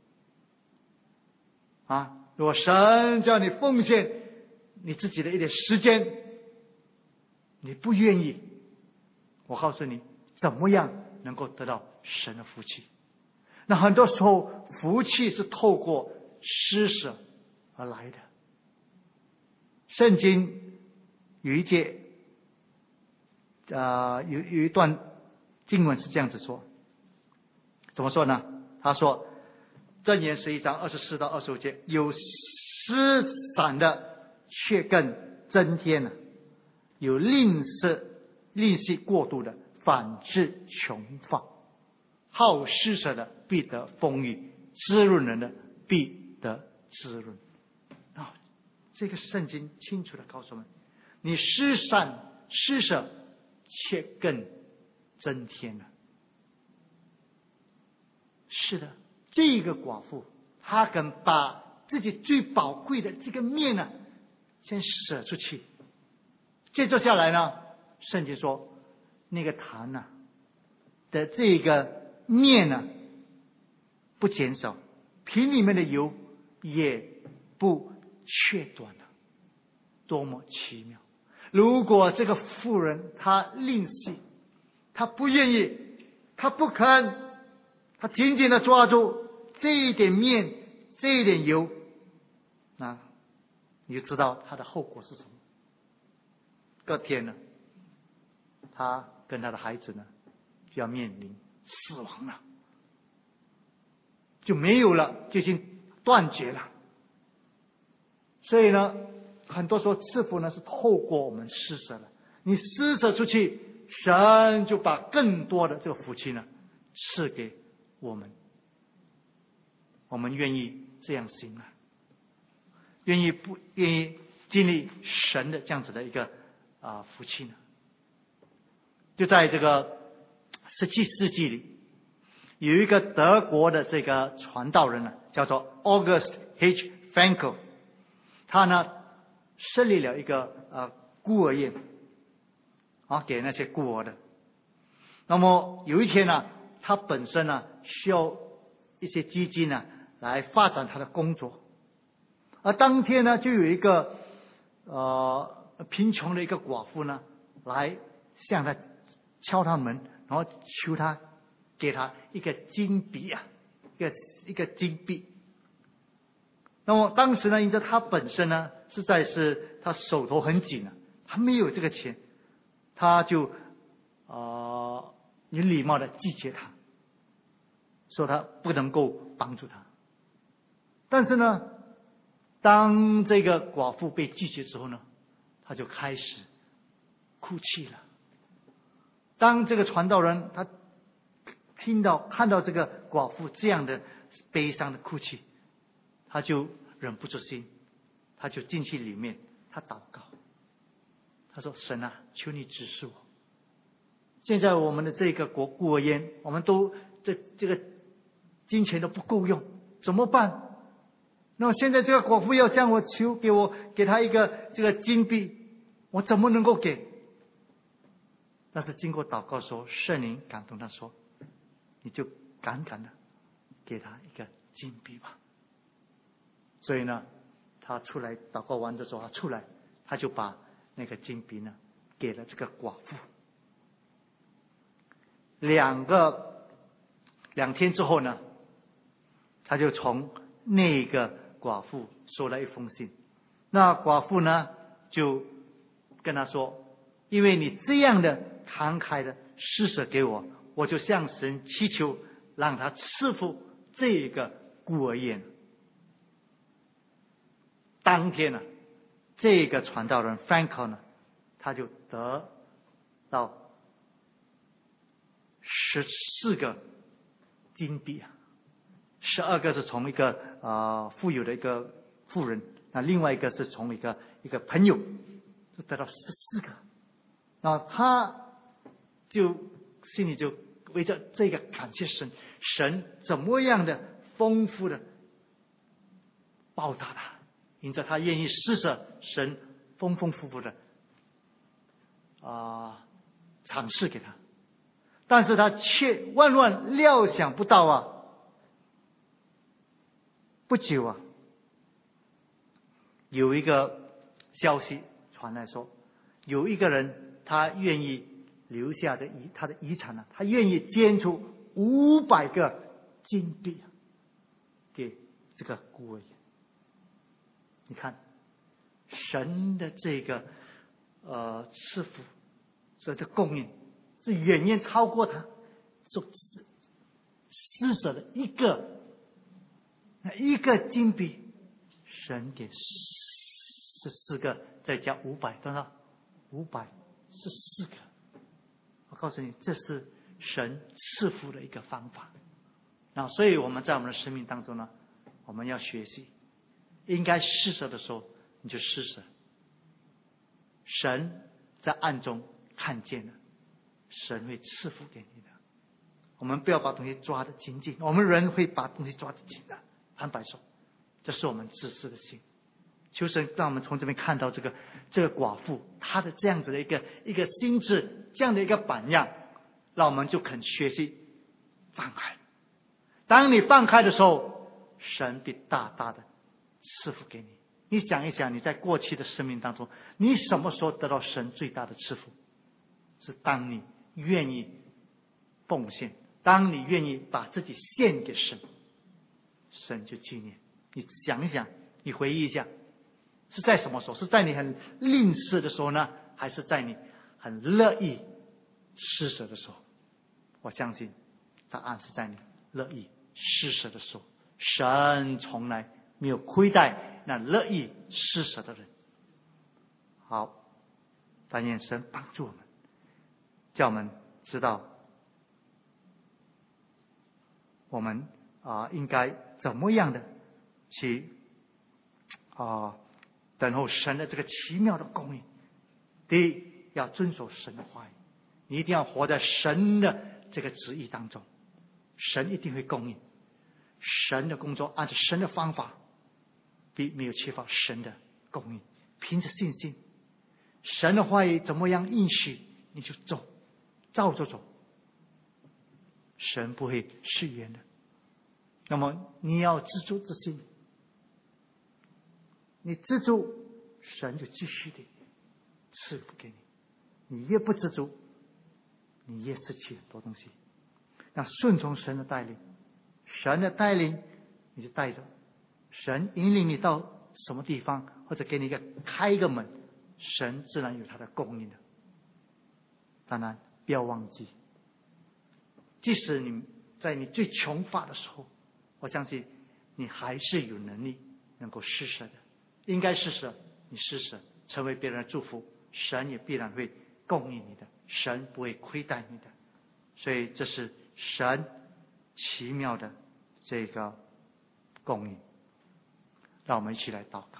啊，如果神叫你奉献你自己的一点时间，你不愿意，我告诉你怎么样能够得到神的福气。那很多时候福气是透过施舍而来的。圣经有一节呃有有一段经文是这样子说，怎么说呢？他说箴言十一章二十四到二十五节，有施散的却更增添了，有吝啬吝惜过度的反致穷乏，好施舍的必得丰裕，滋润人的必得滋润。啊，这个圣经清楚的告诉我们，你施散施舍却更增添了。是的，这个寡妇她肯把自己最宝贵的这个面呢先舍出去，接着下来呢，圣经说那个坛呢、啊、的这个面呢不减少，瓶里面的油也不缺短了，多么奇妙！如果这个妇人她吝惜， 他不愿意，他不肯，他紧紧的抓住这一点面，这一点油，那你就知道他的后果是什么。隔天呢，他跟他的孩子呢就要面临死亡了，就没有了，就已经断绝了。所以呢，很多时候赐福呢是透过我们施舍了，你施舍出去，神就把更多的这个福气呢赐给我们。我们愿意这样行吗？愿意不愿意经历神的这样子的一个啊、呃、福气呢？就在这个十七世纪里，有一个德国的这个传道人呢，叫做 August H. Frankel， 他呢设立了一个呃孤儿院啊，给那些孤儿的。那么有一天呢，他本身呢需要一些基金呢来发展他的工作，而当天呢就有一个呃贫穷的一个寡妇呢来向他敲他门，然后求他给他一个金币啊，一个一个金币。那么当时呢，因为他本身呢实在是他手头很紧啊，他没有这个钱，他就呃有礼貌的拒绝他，说他不能够帮助他。但是呢，当这个寡妇被拒绝之后呢，他就开始哭泣了。当这个传道人他听到看到这个寡妇这样的悲伤的哭泣，他就忍不住心，他就进去里面，他祷告，他说：神啊，求你指示我，现在我们的这个国孤儿院，我们都这这个金钱都不够用，怎么办？那么现在这个寡妇要向我求，给我给他一个这个金币，我怎么能够给？但是经过祷告说，圣灵感动他说，你就敢敢的给他一个金币吧。所以呢，他出来祷告完之后，他出来，他就把那个金币呢给了这个寡妇。两个两天之后呢，他就从那个寡妇收了一封信。那寡妇呢就跟他说，因为你这样的慷慨的施舍给我，我就向神祈求，让他赐福这个孤儿院。当天呢，这个传道人 Frankel 呢，他就得到十四个金币啊，十二个是从一个呃富有的一个富人，那另外一个是从一个一个朋友，就得到十四个。那他就心里就为着这个感谢神，神怎么样的丰富的报答他，因着他愿意施舍，神丰丰富富的啊、呃、赏赐给他。但是他却万万料想不到啊，不久啊，有一个消息传来说，有一个人他愿意留下的遗他的遗产呢、啊，他愿意捐出五百个金币、啊、给这个孤儿院。你看，神的这个呃赐福，所以这供应是远远超过他所施舍的一个一个金币，神给十四个，再加五百，多少？五百十四个。我告诉你，这是神赐福的一个方法。那所以我们在我们的生命当中呢，我们要学习，应该施舍的时候你就施舍，神在暗中看见了，神会赐福给你的。我们不要把东西抓得紧紧，我们人会把东西抓得紧的，坦白说，这是我们自私的心。求神让我们从这边看到这个这个寡妇她的这样子的一个一个心智，这样的一个榜样，让我们就肯学习放开。当你放开的时候，神必大大的赐福给你。你想一想，你在过去的生命当中，你什么时候得到神最大的赐福？是当你愿意奉献。当你愿意把自己献给神，神就纪念。你想一想，你回忆一下，是在什么时候？是在你很吝啬的时候呢，还是在你很乐意施舍的时候？我相信答案是在你乐意施舍的时候。神从来没有亏待那乐意施舍的人。好，但愿神帮助我们，叫我们知道我们啊、呃、应该怎么样的去啊、呃、等候神的这个奇妙的供应。第一，要遵守神的话语，你一定要活在神的这个旨意当中，神一定会供应。神的工作按照神的方法，必没有缺乏神的供应。凭着信心，神的话语怎么样应许，你就走，照着走，神不会失言的。那么你要知足之心，你知足，神就继续的赐福给你。你越不知足，你越失去很多东西。那顺从神的带领，神的带领你就带着，神引领你到什么地方，或者给你一个开一个门，神自然有他的供应的。当然不要忘记，即使你在你最穷乏的时候，我相信你还是有能力能够施舍的。应该施舍，你施舍成为别人的祝福，神也必然会供应你的，神不会亏待你的。所以这是神奇妙的这个供应。让我们一起来祷告。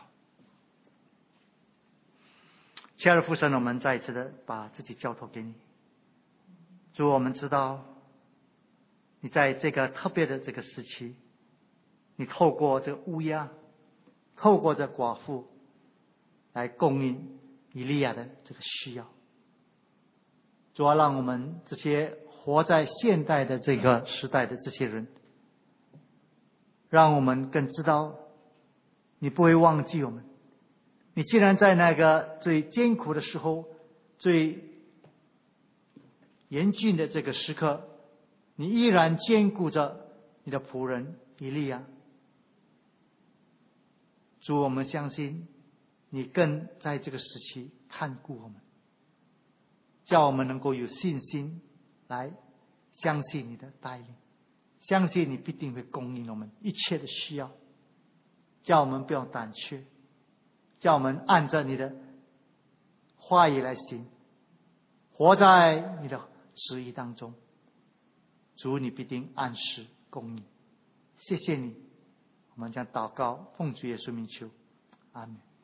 亲爱的父神，我们再一次的把自己交托给你。主，我们知道你在这个特别的这个时期，你透过这个乌鸦，透过这寡妇来供应以利亚的这个需要。主要让我们这些活在现代的这个时代的这些人，让我们更知道你不会忘记我们。你既然在那个最艰苦的时候，最严峻的这个时刻，你依然兼顾着你的仆人以利亚。主，我们相信你更在这个时期看顾我们，叫我们能够有信心来相信你的带领，相信你必定会供应我们一切的需要，叫我们不要胆怯，叫我们按照你的话语来行，活在你的旨意当中。主，你必定按时供应。谢谢你，我们将祷告奉主耶稣名求，阿们。